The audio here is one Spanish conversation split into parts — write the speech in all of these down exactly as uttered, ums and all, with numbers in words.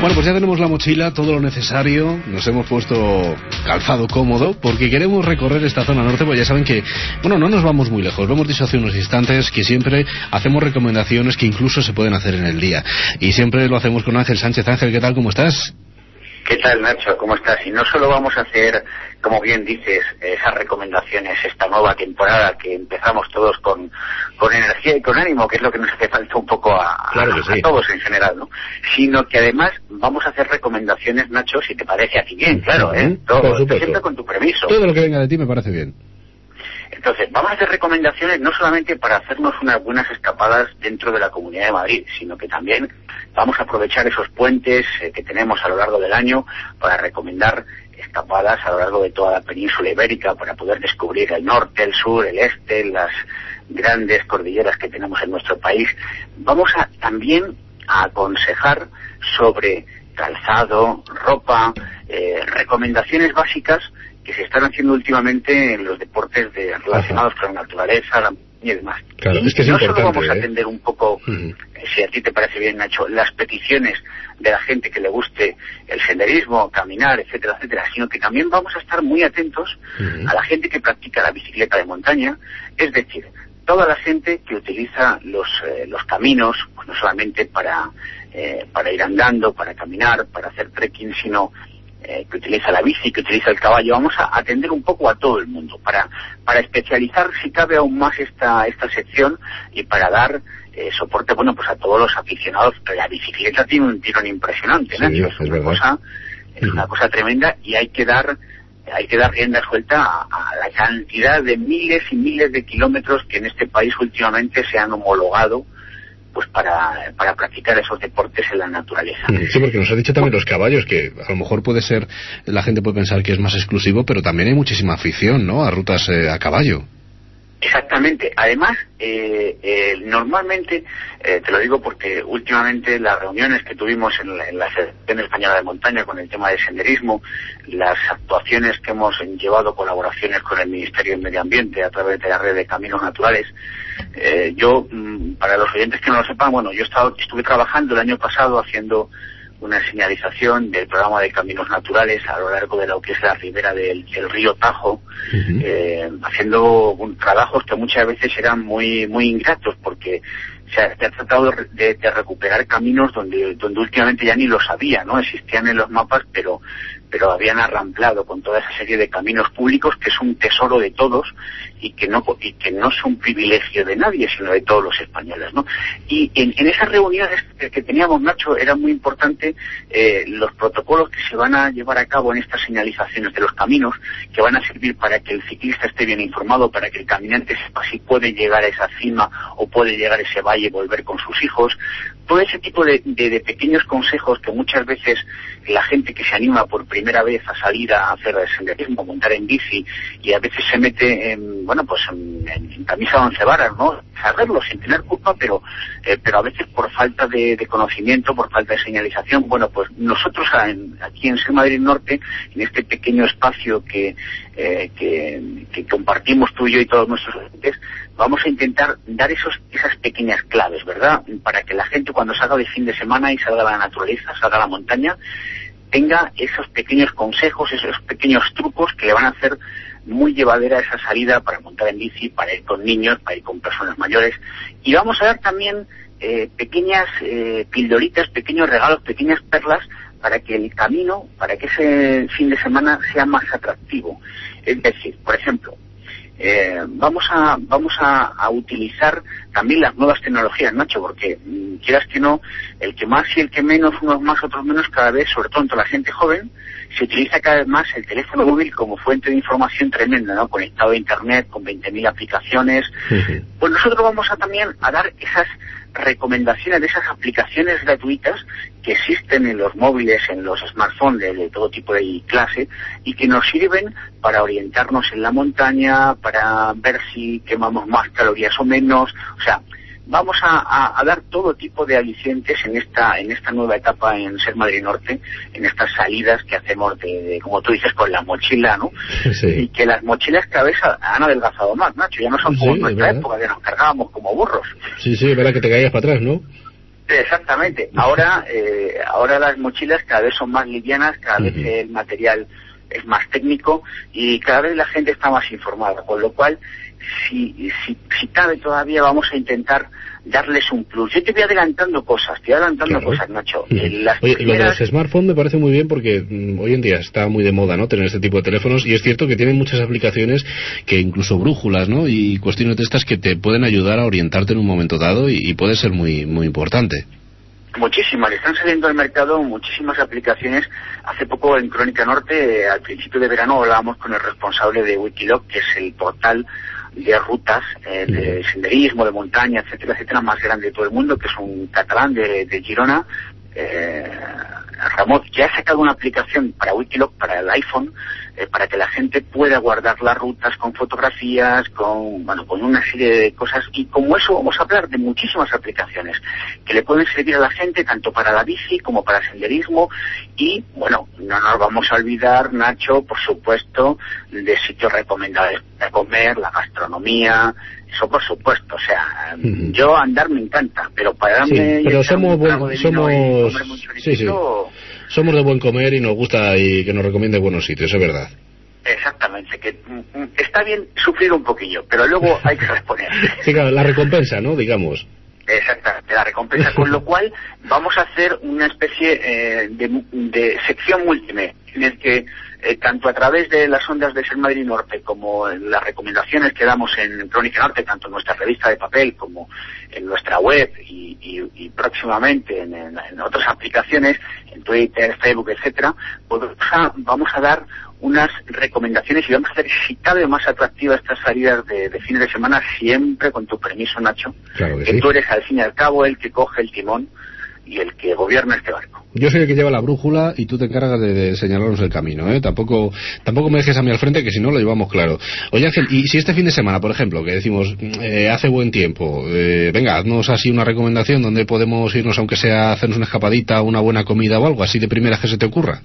Bueno, pues ya tenemos la mochila, todo lo necesario, nos hemos puesto calzado cómodo, porque queremos recorrer esta zona norte, pues ya saben que, bueno, no nos vamos muy lejos, lo hemos dicho hace unos instantes, que siempre hacemos recomendaciones que incluso se pueden hacer en el día, y siempre lo hacemos con Ángel Sánchez. Ángel, ¿qué tal? ¿Cómo estás? ¿Qué tal, Nacho? ¿Cómo estás? Y no solo vamos a hacer, como bien dices, esas recomendaciones esta nueva temporada que empezamos todos con, con energía y con ánimo, que es lo que nos hace falta un poco a, claro que sí. a todos en general, ¿no? Sino que además vamos a hacer recomendaciones, Nacho, si te parece a ti bien, claro, ¿eh? Todo, siempre con tu permiso. Todo lo que venga de ti me parece bien. Entonces, vamos a hacer recomendaciones no solamente para hacernos unas buenas escapadas dentro de la Comunidad de Madrid, sino que también vamos a aprovechar esos puentes eh, que tenemos a lo largo del año para recomendar escapadas a lo largo de toda la península ibérica para poder descubrir el norte, el sur, el este, las grandes cordilleras que tenemos en nuestro país. Vamos a también a aconsejar sobre calzado, ropa, eh, recomendaciones básicas que se están haciendo últimamente en los deportes de, relacionados Ajá. con la naturaleza, la y demás. Claro, y es que es no importante, solo vamos a ¿eh? atender un poco, uh-huh. si a ti te parece bien, Nacho, las peticiones de la gente que le guste el senderismo, caminar, etcétera, etcétera, sino que también vamos a estar muy atentos uh-huh. a la gente que practica la bicicleta de montaña, es decir, toda la gente que utiliza los eh, los caminos, pues no solamente para eh, para ir andando, para caminar, para hacer trekking, sino Eh, que utiliza la bici, que utiliza el caballo. Vamos a atender un poco a todo el mundo para para especializar, si cabe, aún más esta esta sección y para dar eh, soporte, bueno, pues a todos los aficionados. La bicicleta tiene un tirón impresionante, ¿no? Sí, es, es una verdad. cosa es una cosa tremenda y hay que dar hay que dar rienda suelta a, a la cantidad de miles y miles de kilómetros que en este país últimamente se han homologado pues para para practicar esos deportes en la naturaleza. Sí, porque nos ha dicho también los caballos, que a lo mejor puede ser, la gente puede pensar que es más exclusivo, pero también hay muchísima afición, ¿no?, a rutas eh, a caballo. Exactamente. Además, eh, eh, normalmente, eh, te lo digo porque últimamente las reuniones que tuvimos en la, en la Federación Española de Montaña con el tema de senderismo, las actuaciones que hemos llevado, colaboraciones con el Ministerio de Medio Ambiente a través de la red de caminos naturales, eh, yo, para los oyentes que no lo sepan, bueno, yo he estado, estuve trabajando el año pasado haciendo una señalización del programa de caminos naturales a lo largo de lo que es la ribera del, del río Tajo, uh-huh. eh, haciendo un, trabajos que muchas veces eran muy muy ingratos porque se ha, se ha tratado de, de recuperar caminos donde donde últimamente ya ni los había, ¿no? Existían en los mapas, pero pero habían arramplado con toda esa serie de caminos públicos que es un tesoro de todos y que no y que no es un privilegio de nadie, sino de todos los españoles, ¿no? Y en, en esas reuniones que, que teníamos, Nacho, era muy importante eh, los protocolos que se van a llevar a cabo en estas señalizaciones de los caminos, que van a servir para que el ciclista esté bien informado, para que el caminante sepa si puede llegar a esa cima o puede llegar a ese valle y volver con sus hijos. Todo ese tipo de, de, de pequeños consejos que muchas veces la gente que se anima por primera vez a salir a hacer senderismo, a montar en bici, y a veces se mete en, bueno, pues en, en, en camisa de once varas, ¿no? Saberlo sin tener culpa, pero eh, pero a veces por falta de, de conocimiento, por falta de señalización. Bueno, pues nosotros en, aquí en Ser Madrid Norte, en este pequeño espacio que, eh, que, que compartimos tú y yo y todos nuestros oyentes, vamos a intentar dar esos esas pequeñas claves, ¿verdad? Para que la gente cuando salga de fin de semana y salga a la naturaleza, salga a la montaña, tenga esos pequeños consejos, esos pequeños trucos que le van a hacer muy llevadera esa salida para montar en bici, para ir con niños, para ir con personas mayores. Y vamos a dar también eh, pequeñas eh, pildoritas, pequeños regalos, pequeñas perlas para que el camino, para que ese fin de semana sea más atractivo. Es decir, por ejemplo, Eh, vamos a vamos a, a utilizar también las nuevas tecnologías, Nacho, porque mmm, quieras que no, el que más y el que menos, unos más, otros menos, cada vez, sobre todo entre la gente joven, se utiliza cada vez más el teléfono móvil como fuente de información tremenda, ¿no? Conectado a internet, con veinte mil aplicaciones. Uh-huh. Pues nosotros vamos a también a dar esas recomendaciones de esas aplicaciones gratuitas que existen en los móviles, en los smartphones de, de todo tipo de clase, y que nos sirven para orientarnos en la montaña, para ver si quemamos más calorías o menos. O sea, vamos a, a, a dar todo tipo de alicientes en esta en esta nueva etapa en Ser Madrid Norte, en estas salidas que hacemos de, de como tú dices, con la mochila, ¿no? Sí. Y que las mochilas cada vez han adelgazado más, Nacho, ya no son como sí, en nuestra época, que nos cargábamos como burros. Sí, sí, es verdad que te caías para atrás, ¿no? Exactamente. Ahora, eh, ahora las mochilas cada vez son más livianas, cada vez Uh-huh. el material es más técnico y cada vez la gente está más informada, con lo cual, si, si, si cabe todavía, vamos a intentar darles un plus. Yo te voy adelantando cosas, te voy adelantando Claro. cosas, Nacho. Uh-huh. Eh, las Oye, primeras... lo de los smartphones me parece muy bien porque mm, hoy en día está muy de moda, ¿no?, tener este tipo de teléfonos, y es cierto que tienen muchas aplicaciones, que incluso brújulas, ¿no?, y cuestiones de estas que te pueden ayudar a orientarte en un momento dado, y, y puede ser muy muy importante. Muchísimas, están saliendo al mercado muchísimas aplicaciones. Hace poco en Crónica Norte, eh, al principio de verano, hablábamos con el responsable de Wikiloc, que es el portal de rutas, eh, de senderismo, de montaña, etcétera, etcétera, más grande de todo el mundo, que es un catalán de, de Girona, eh, Ramón, que ha sacado una aplicación para Wikiloc, para el iPhone, eh, para que la gente pueda guardar las rutas con fotografías, con, bueno, con una serie de cosas, y como eso vamos a hablar de muchísimas aplicaciones que le pueden servir a la gente tanto para la bici como para senderismo. Y bueno, no nos vamos a olvidar, Nacho, por supuesto, de sitios recomendables para comer, la gastronomía, eso por supuesto. O sea, uh-huh. yo andar me encanta, pero para darme sí, pero somos buen, somos sí, sí. somos de buen comer y nos gusta y que nos recomiende buenos sitios, es verdad. Exactamente, que mm, está bien sufrir un poquillo, pero luego hay que responder. Sí, claro, la recompensa, ¿no?, digamos. Exactamente, la recompensa, con lo cual vamos a hacer una especie eh, de, de sección múltiple, en el que eh, tanto a través de las ondas de Ser Madrid Norte como en las recomendaciones que damos en Crónica Norte, tanto en nuestra revista de papel como en nuestra web y, y, y próximamente en, en, en otras aplicaciones, en Twitter, Facebook, etcétera, pues vamos a, vamos a dar unas recomendaciones y vamos a hacer, si cabe, más atractivas estas salidas de, de fines de semana, siempre con tu permiso, Nacho, claro que, que sí. Tú eres al fin y al cabo el que coge el timón y el que gobierna este barco. Yo soy el que lleva la brújula y tú te encargas de, de señalarnos el camino, ¿eh? Tampoco tampoco me dejes a mí al frente, que si no lo llevamos claro. Oye, Ángel, y si este fin de semana, por ejemplo, que decimos, eh, hace buen tiempo, eh, venga, haznos así una recomendación donde podemos irnos, aunque sea a hacernos una escapadita, una buena comida o algo así de primeras que se te ocurra.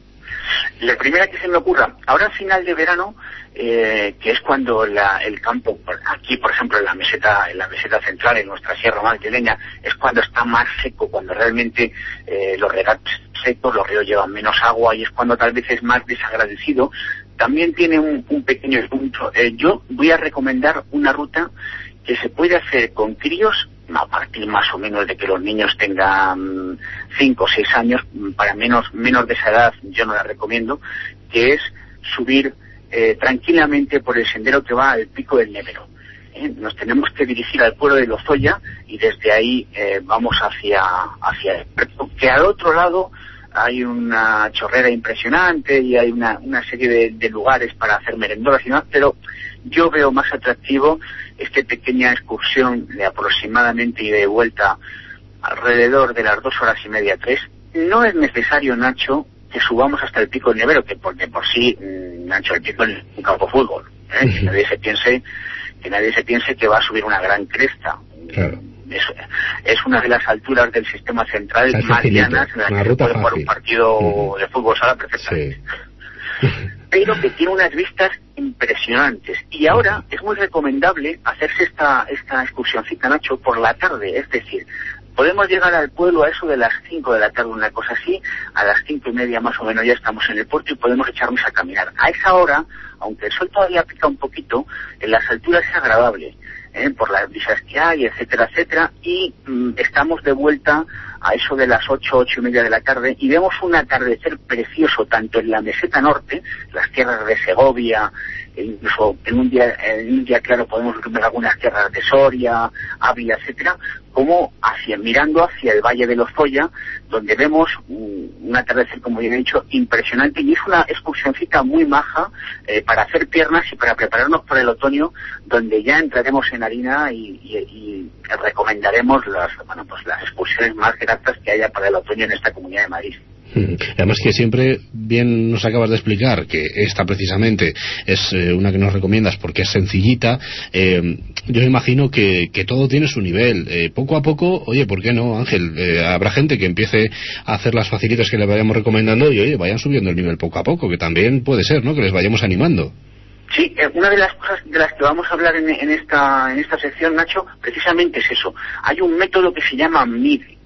La primera que se me ocurra, ahora al final de verano, eh, que es cuando la, el campo, aquí por ejemplo en la meseta, en la meseta central, en nuestra sierra madrileña, es cuando está más seco, cuando realmente eh, los regatos secos, los ríos llevan menos agua y es cuando tal vez es más desagradecido. También tiene un, un pequeño punto. Eh, yo voy a recomendar una ruta que se puede hacer con críos a partir más o menos de que los niños tengan cinco o seis años, para menos menos de esa edad yo no la recomiendo, que es subir eh, tranquilamente por el sendero que va al Pico del Nevero. ¿Eh? Nos tenemos que dirigir al pueblo de Lozoya y desde ahí eh, vamos hacia hacia el puerto, que al otro lado hay una chorrera impresionante y hay una, una serie de, de lugares para hacer merendolas y demás, pero yo veo más atractivo esta pequeña excursión de aproximadamente ida y de vuelta alrededor de las dos horas y media, tres. No es necesario, Nacho, que subamos hasta el Pico del Nevero, que porque por sí, Nacho, el Pico es un campo de fútbol, ¿eh? que nadie se piense que nadie se piense que va a subir una gran cresta. Claro. Es, es una de las alturas del sistema central más llanas en la que se puede jugar un partido uh-huh. de fútbol sala perfectamente. Sí. Pero que tiene unas vistas impresionantes. Y ahora uh-huh. es muy recomendable hacerse esta, esta excursioncita, Nacho, por la tarde. Es decir, podemos llegar al pueblo a eso de las cinco de la tarde, una cosa así. A las cinco y media más o menos ya estamos en el puerto y podemos echarnos a caminar. A esa hora, aunque el sol todavía pica un poquito, en las alturas es agradable. ¿Eh? Por las brisas que hay, etcétera, etcétera, y mm, estamos de vuelta a eso de las ocho, ocho y media de la tarde y vemos un atardecer precioso tanto en la meseta norte, las tierras de Segovia, e incluso en un día en un día claro podemos ver algunas tierras de Soria, Ávila, etcétera, como hacia mirando hacia el Valle de Lozoya, donde vemos un, un atardecer, como ya he dicho, impresionante, y es una excursioncita muy maja eh, para hacer piernas y para prepararnos para el otoño, donde ya entraremos en harina y, y, y recomendaremos las, bueno, pues las excursiones más gratas que haya para el otoño en esta Comunidad de Madrid. Además que siempre bien nos acabas de explicar que esta precisamente es eh, una que nos recomiendas porque es sencillita. eh, yo imagino que, que todo tiene su nivel, eh, poco a poco. Oye, ¿por qué no, Ángel? Eh, habrá gente que empiece a hacer las facilitas que le vayamos recomendando y oye, vayan subiendo el nivel poco a poco, que también puede ser, ¿no?, que les vayamos animando. Sí, eh, una de las cosas de las que vamos a hablar en, en esta en esta sección, Nacho, precisamente es eso. Hay un método que se llama M I D,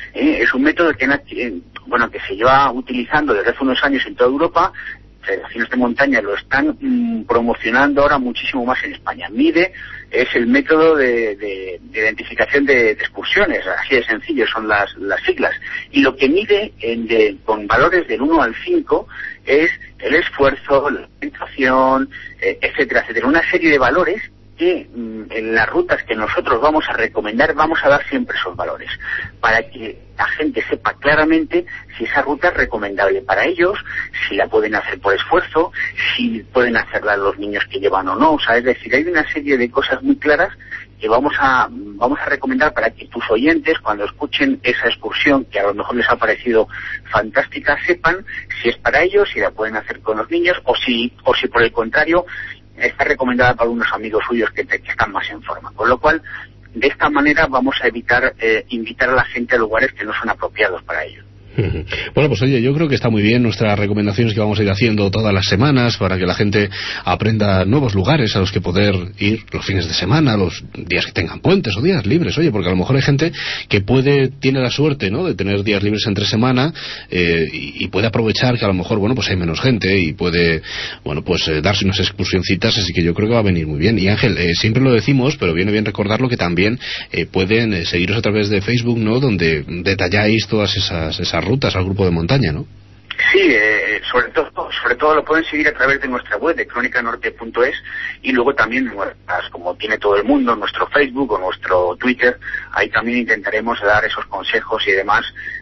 ¿eh? Es un método que, bueno, que se lleva utilizando desde hace unos años en toda Europa. Federaciones de montaña lo están mmm, promocionando ahora muchísimo más en España. MIDE es el método de, de, de identificación de, de excursiones, así de sencillo, son las, las siglas. Y lo que mide en de, con valores del uno al cinco es el esfuerzo, la orientación, eh, etcétera, etcétera. Una serie de valores que mmm, en las rutas que nosotros vamos a recomendar vamos a dar siempre esos valores, para que la gente sepa claramente si esa ruta es recomendable para ellos, si la pueden hacer por esfuerzo, si pueden hacerla los niños que llevan o no. O sea, es decir, hay una serie de cosas muy claras que vamos a vamos a recomendar para que tus oyentes, cuando escuchen esa excursión que a lo mejor les ha parecido fantástica, sepan si es para ellos, si la pueden hacer con los niños, o si o si por el contrario está recomendada para unos amigos suyos que, te, que están más en forma. Con lo cual, de esta manera vamos a evitar eh, invitar a la gente a lugares que no son apropiados para ello. Bueno, pues oye, yo creo que está muy bien nuestras recomendaciones que vamos a ir haciendo todas las semanas para que la gente aprenda nuevos lugares a los que poder ir los fines de semana, los días que tengan puentes o días libres. Oye, porque a lo mejor hay gente que puede, tiene la suerte, ¿no?, de tener días libres entre semana eh, y, y puede aprovechar que a lo mejor, bueno, pues hay menos gente y puede, bueno, pues eh, darse unas excursioncitas, así que yo creo que va a venir muy bien. Y Ángel, eh, siempre lo decimos, pero viene bien recordarlo, que también eh, pueden eh, seguiros a través de Facebook, ¿no?, donde detalláis todas esas, esas rutas al grupo de montaña, ¿no? Sí, eh, sobre todo sobre todo lo pueden seguir a través de nuestra web de crónica norte punto es y luego también nuestras, como tiene todo el mundo, nuestro Facebook o nuestro Twitter. Ahí también intentaremos dar esos consejos y demás,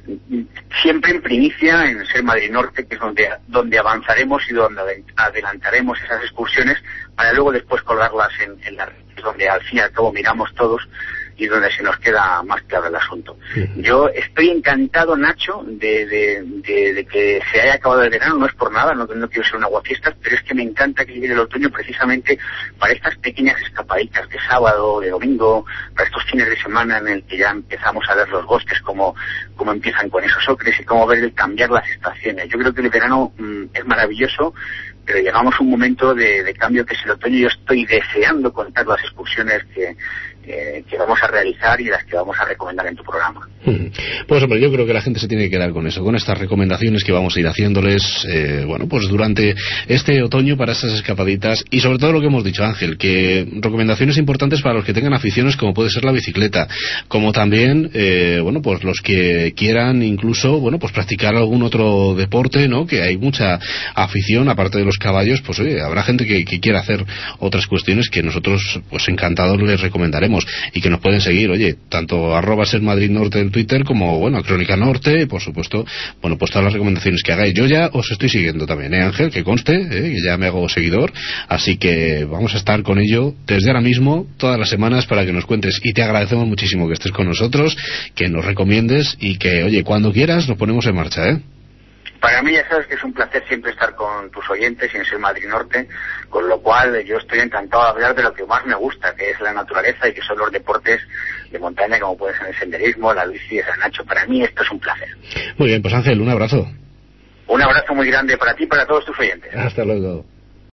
siempre en primicia en Ser Madrid Norte, que es donde donde avanzaremos y donde adelantaremos esas excursiones para luego después colgarlas en, en las redes, donde al fin y al cabo miramos todos y donde se nos queda más claro el asunto. Uh-huh. Yo estoy encantado, Nacho, de, de, de, de que se haya acabado el verano, no es por nada, no, no quiero ser un aguafiestas, pero es que me encanta que llegue el otoño precisamente para estas pequeñas escapaditas de sábado, de domingo, para estos fines de semana en el que ya empezamos a ver los bosques, como, como empiezan con esos ocres y cómo ver el cambiar las estaciones. Yo creo que el verano mmm, es maravilloso, pero llegamos a un momento de, de cambio que es el otoño. Yo estoy deseando contar las excursiones que, eh, que vamos a realizar y las que vamos a recomendar en tu programa. Pues hombre, yo creo que la gente se tiene que quedar con eso, con estas recomendaciones que vamos a ir haciéndoles, eh, bueno, pues durante este otoño para estas escapaditas, y sobre todo lo que hemos dicho, Ángel, que recomendaciones importantes para los que tengan aficiones como puede ser la bicicleta, como también, eh, bueno, pues los que quieran incluso, bueno, pues practicar algún otro deporte, ¿no?, que hay mucha afición, aparte de los caballos, pues oye, habrá gente que, que quiera hacer otras cuestiones que nosotros, pues encantados les recomendaremos, y que nos pueden seguir, oye, tanto arroba Ser Madrid Norte en Twitter como, bueno, Crónica Norte, y por supuesto, bueno, pues todas las recomendaciones que hagáis. Yo ya os estoy siguiendo también, ¿eh, Ángel? Que conste, ¿eh?, que ya me hago seguidor, así que vamos a estar con ello desde ahora mismo, todas las semanas, para que nos cuentes, y te agradecemos muchísimo que estés con nosotros, que nos recomiendes, y que, oye, cuando quieras nos ponemos en marcha, ¿eh? Para mí ya sabes que es un placer siempre estar con tus oyentes y en Ser Madrid Norte, con lo cual yo estoy encantado de hablar de lo que más me gusta, que es la naturaleza y que son los deportes de montaña, como puede ser el senderismo, la bici, el Nacho. Para mí esto es un placer. Muy bien, pues Ángel, un abrazo. Un abrazo muy grande para ti y para todos tus oyentes. Hasta luego.